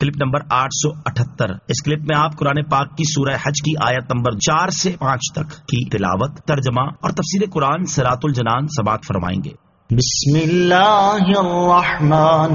Clip number 878۔ اس clip میں آپ قرآن پاک کی سورہ حج کی آیت نمبر 4 سے 5 تک کی تلاوت، ترجمہ اور تفسیر قرآن صراط الجنان سماعت فرمائیں گے۔ بسم اللہ الرحمن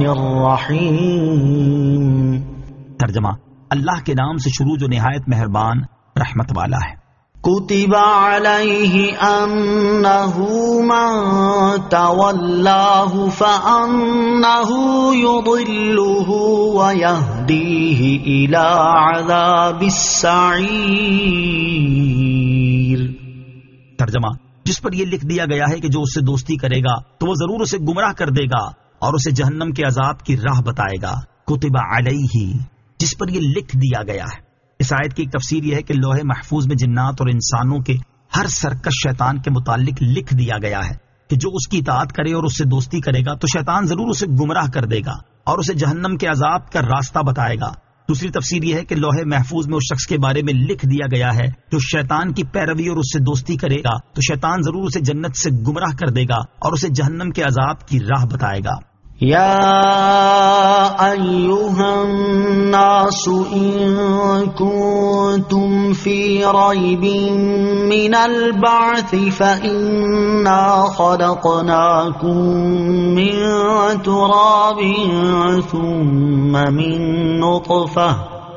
الرحیم۔ ترجمہ: اللہ کے نام سے شروع جو نہایت مہربان رحمت والا ہے۔ کتب علیہ انہ من تولاہ فانہ یضلہ ویہدیہ الی عذاب السعیر۔ ترجمہ: جس پر یہ لکھ دیا گیا ہے کہ جو اس سے دوستی کرے گا تو وہ ضرور اسے گمراہ کر دے گا اور اسے جہنم کے عذاب کی راہ بتائے گا۔ کتب علیہ، جس پر یہ لکھ دیا گیا ہے۔ اس آیت کی ایک تفسیر یہ ہے کہ لوح محفوظ میں جنات اور انسانوں کے ہر سرکش شیطان کے متعلق لکھ دیا گیا ہے کہ جو اس کی اطاعت کرے اور اس سے دوستی کرے گا تو شیطان ضرور اسے گمراہ کر دے گا اور اسے جہنم کے عذاب کا راستہ بتائے گا۔ دوسری تفسیر یہ ہے کہ لوح محفوظ میں اس شخص کے بارے میں لکھ دیا گیا ہے جو شیطان کی پیروی اور اس سے دوستی کرے گا تو شیطان ضرور اسے جنت سے گمراہ کر دے گا اور اسے جہنم کے عذاب کی راہ بتائے گا۔ یا ایھا الناس ان کنتم فی ریب من البعث فإنا خلقناکم من تراب ثم من نطفة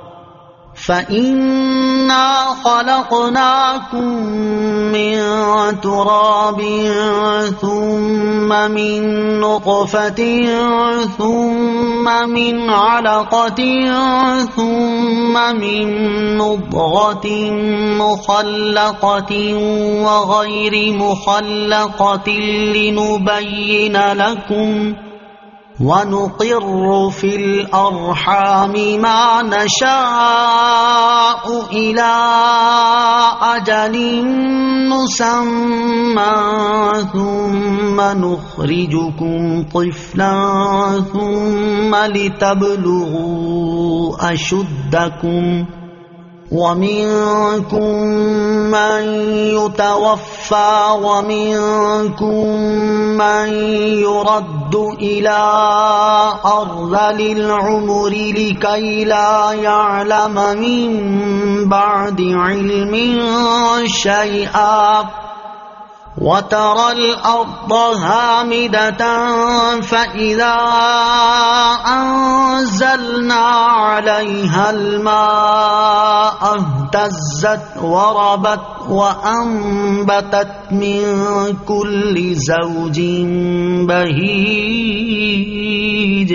ثم من نطفة ثم من علقة ثم من مضغة مخلقة وغير مخلقة لنبين لكم وَنُقِرُّ فِي الْأَرْحَامِ مَا نَشَاءُ إِلَىٰ أَجَلٍ مُّسَمًّى ثُمَّ نُخْرِجُكُمْ طِفْلًا ثُمَّ لِتَبْلُغُوا أَشُدَّكُمْ وَمِنكُم مَّن يُتَوَفَّى وَمِنكُم مَّن يُرَدُّ إِلَىٰ أَرْذَلِ الْعُمُرِ لِكَيْ لَا يَعْلَمَ مِن بَعْدِ عِلْمٍ شَيْئًا وَتَرَى الْأَرْضَ هَامِدَةً فَإِذَا أَنزَلْنَا عَلَيْهَا الْمَاءَ اهْتَزَّتْ وَرَبَتْ وَأَنبَتَتْ مِن كُلِّ زَوْجٍ بَهِيجٍ۔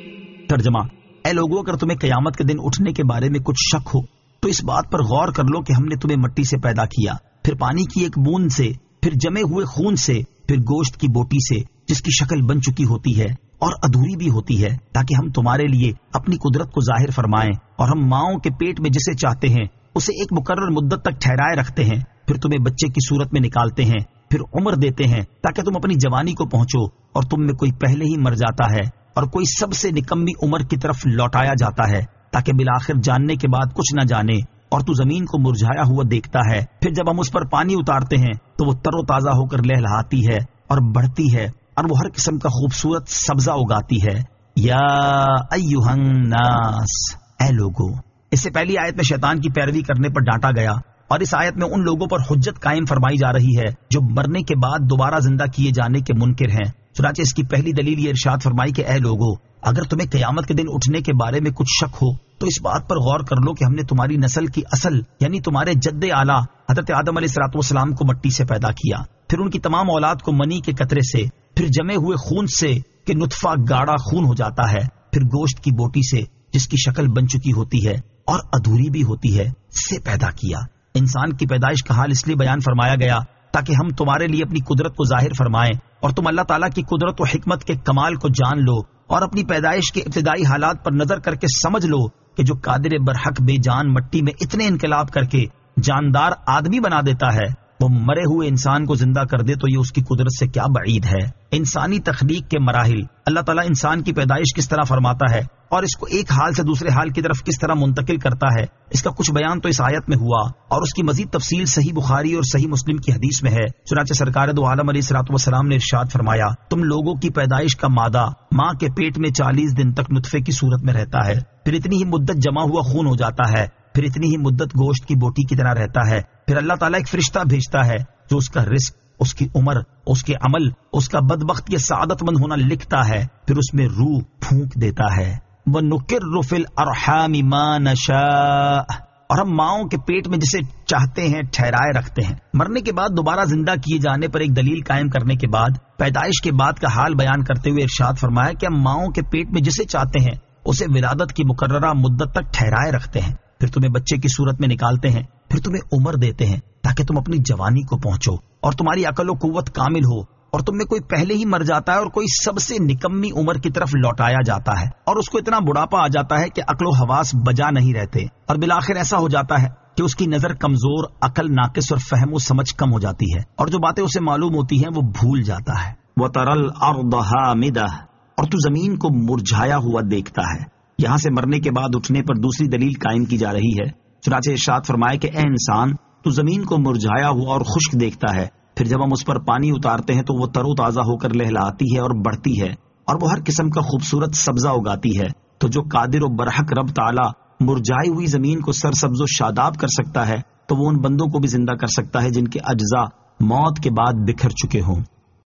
ترجمہ: اے لوگو، اگر تمہیں قیامت کے دن اٹھنے کے بارے میں کچھ شک ہو تو اس بات پر غور کر لو کہ ہم نے تمہیں مٹی سے پیدا کیا، پھر پانی کی ایک بوند سے، پھر جمے ہوئے خون سے، پھر گوشت کی بوٹی سے جس کی شکل بن چکی ہوتی ہے اور ادھوری بھی ہوتی ہے، تاکہ ہم تمہارے لیے اپنی قدرت کو ظاہر فرمائیں، اور ہم ماؤں کے پیٹ میں جسے چاہتے ہیں اسے ایک مقرر مدت تک ٹھہرائے رکھتے ہیں، پھر تمہیں بچے کی صورت میں نکالتے ہیں، پھر عمر دیتے ہیں تاکہ تم اپنی جوانی کو پہنچو، اور تم میں کوئی پہلے ہی مر جاتا ہے اور کوئی سب سے نکمی عمر کی طرف لوٹایا جاتا ہے، تاکہ بالآخر جاننے کے بعد کچھ نہ جانے، اور تو زمین کو مرجھایا ہوا دیکھتا ہے، پھر جب ہم اس پر پانی اتارتے ہیں تو وہ تر و تازہ ہو کر لہلہاتی ہے اور بڑھتی ہے اور وہ ہر قسم کا خوبصورت سبزہ اگاتی ہے۔ یا ایھا الناس، اے لوگو۔ اس سے پہلی آیت میں شیطان کی پیروی کرنے پر ڈانٹا گیا، اور اس آیت میں ان لوگوں پر حجت قائم فرمائی جا رہی ہے جو مرنے کے بعد دوبارہ زندہ کیے جانے کے منکر ہیں۔ چنانچہ اس کی پہلی دلیل یہ ارشاد فرمائی کہ اے لوگو، اگر تمہیں قیامت کے دن اٹھنے کے بارے میں کچھ شک ہو تو اس بات پر غور کر لو کہ ہم نے تمہاری نسل کی اصل یعنی تمہارے جد اعلیٰ حضرت آدم علیہ السلام کو مٹی سے پیدا کیا، پھر ان کی تمام اولاد کو منی کے قطرے سے، پھر جمے ہوئے خون سے کہ نطفہ گاڑھا خون ہو جاتا ہے، پھر گوشت کی بوٹی سے جس کی شکل بن چکی ہوتی ہے اور ادھوری بھی ہوتی ہے سے پیدا کیا۔ انسان کی پیدائش کا حال اس لیے بیان فرمایا گیا تاکہ ہم تمہارے لیے اپنی قدرت کو ظاہر فرمائیں اور تم اللہ تعالیٰ کی قدرت و حکمت کے کمال کو جان لو، اور اپنی پیدائش کے ابتدائی حالات پر نظر کر کے سمجھ لو کہ جو قادر برحق بے جان مٹی میں اتنے انقلاب کر کے جاندار آدمی بنا دیتا ہے، وہ مرے ہوئے انسان کو زندہ کر دے تو یہ اس کی قدرت سے کیا بعید ہے۔ انسانی تخلیق کے مراحل، اللہ تعالیٰ انسان کی پیدائش کس طرح فرماتا ہے اور اس کو ایک حال سے دوسرے حال کی طرف کس طرح منتقل کرتا ہے، اس کا کچھ بیان تو اس آیت میں ہوا، اور اس کی مزید تفصیل صحیح بخاری اور صحیح مسلم کی حدیث میں ہے۔ چنانچہ سرکار دو عالم علیہ السلام نے ارشاد فرمایا، تم لوگوں کی پیدائش کا مادہ ماں کے پیٹ میں 40 دن تک نطفے کی صورت میں رہتا ہے، پھر اتنی ہی مدت جمع ہوا خون ہو جاتا ہے، پھر اتنی ہی مدت گوشت کی بوٹی کی طرح رہتا ہے، پھر اللہ تعالیٰ ایک فرشتہ بھیجتا ہے جو اس کا رزق، اس کی عمر، اس کے عمل، اس کا بدبخت یا سعادت مند ہونا لکھتا ہے، پھر اس میں روح پھونک دیتا ہے۔ وَنُقِرُّ فِي الْأَرْحَامِ مَا نَشَاءُ، اور ہم ماؤں کے پیٹ میں جسے چاہتے ہیں ٹھہرائے رکھتے ہیں۔ مرنے کے بعد دوبارہ زندہ کیے جانے پر ایک دلیل قائم کرنے کے بعد پیدائش کے بعد کا حال بیان کرتے ہوئے ارشاد فرمایا کہ ہم ماؤں کے پیٹ میں جسے چاہتے ہیں اسے ولادت کی مقررہ مدت تک ٹھہرائے رکھتے ہیں، پھر تمہیں بچے کی صورت میں نکالتے ہیں، پھر تمہیں عمر دیتے ہیں تاکہ تم اپنی جوانی کو پہنچو اور تمہاری عقل و قوت کامل ہو، اور تم میں کوئی پہلے ہی مر جاتا ہے اور کوئی سب سے نکمی عمر کی طرف لوٹایا جاتا ہے، اور اس کو اتنا بڑھاپا آ جاتا ہے کہ عقل و حواس بجا نہیں رہتے، اور بالآخر ایسا ہو جاتا ہے کہ اس کی نظر کمزور، عقل ناقص اور فہم و سمجھ کم ہو جاتی ہے، اور جو باتیں اسے معلوم ہوتی ہیں وہ بھول جاتا ہے۔ وَتَرَى الْأَرْضَ هَامِدَةً، اور تو زمین کو مرجھایا ہوا دیکھتا ہے۔ یہاں سے مرنے کے بعد اٹھنے پر دوسری دلیل قائم کی جا رہی ہے۔ چنانچہ ارشاد فرمائے کہ اے انسان، تو زمین کو مرجھایا ہوا اور خشک دیکھتا ہے، پھر جب ہم اس پر پانی اتارتے ہیں تو وہ تر و تازہ ہو کر لہلاتی ہے اور بڑھتی ہے، اور وہ ہر قسم کا خوبصورت سبزہ اگاتی ہے۔ تو جو قادر و برحق رب تعالی مرجھائی ہوئی زمین کو سرسبز و شاداب کر سکتا ہے، تو وہ ان بندوں کو بھی زندہ کر سکتا ہے جن کے اجزاء موت کے بعد بکھر چکے ہوں۔